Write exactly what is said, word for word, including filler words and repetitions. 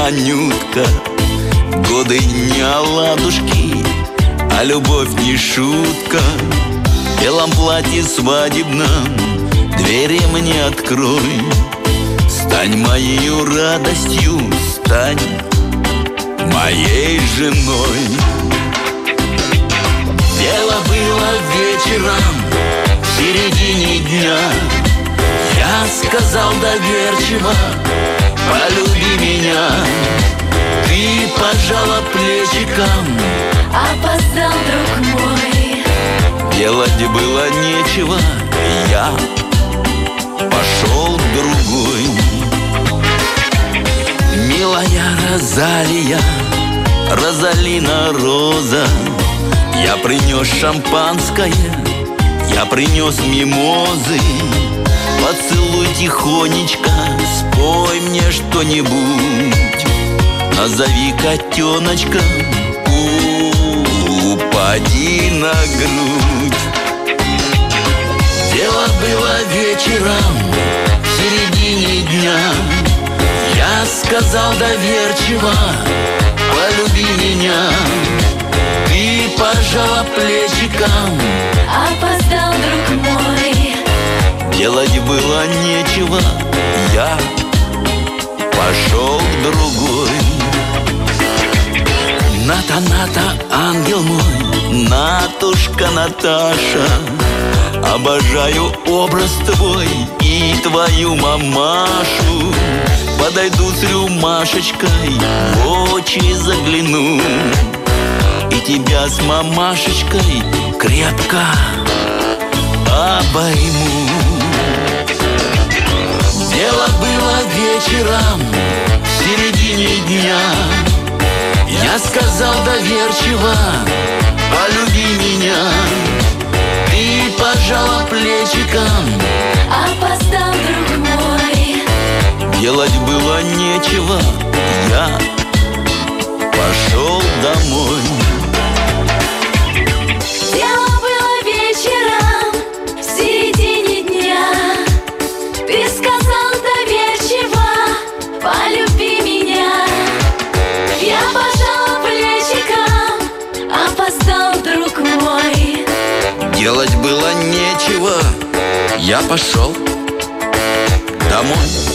Анютка. Годы не оладушки, а любовь не шутка. В белом платье свадебном двери мне открой. Стань моей радостью, стань моей женой. Дело было вечером, в середине дня. Я сказал доверчиво: полюби меня. Ты пожала плечиком: опоздал, друг мой. Делать было нечего, я пошел к другой. Милая Розалия, Розалина Роза, я принес шампанское, я принес мимозы. Поцелуй тихонечко, спой мне что-нибудь. Назови котеночка, упади на грудь. Дело было вечером, в середине дня. Я сказал доверчиво: полюби меня. Ты пожала плечиком: опоздал, друг мой. Делать было нечего, я пошел к другой. Ната-ната, ангел мой, Натушка Наташа, обожаю образ твой и твою мамашу. Подойду с рюмашечкой, в очи загляну, и тебя с мамашечкой крепко обойму. Дело было вечером, в середине дня. Я сказал доверчиво: полюби меня. Ты пожала плечиком: опоздал, друг мой. Делать было нечего, я пошел домой. Дело было вечером, в середине дня. Ты сказал доверчиво: полюби меня. Я пожала плечиком: опоздал, друг мой. Делать было нечего, я пошел домой.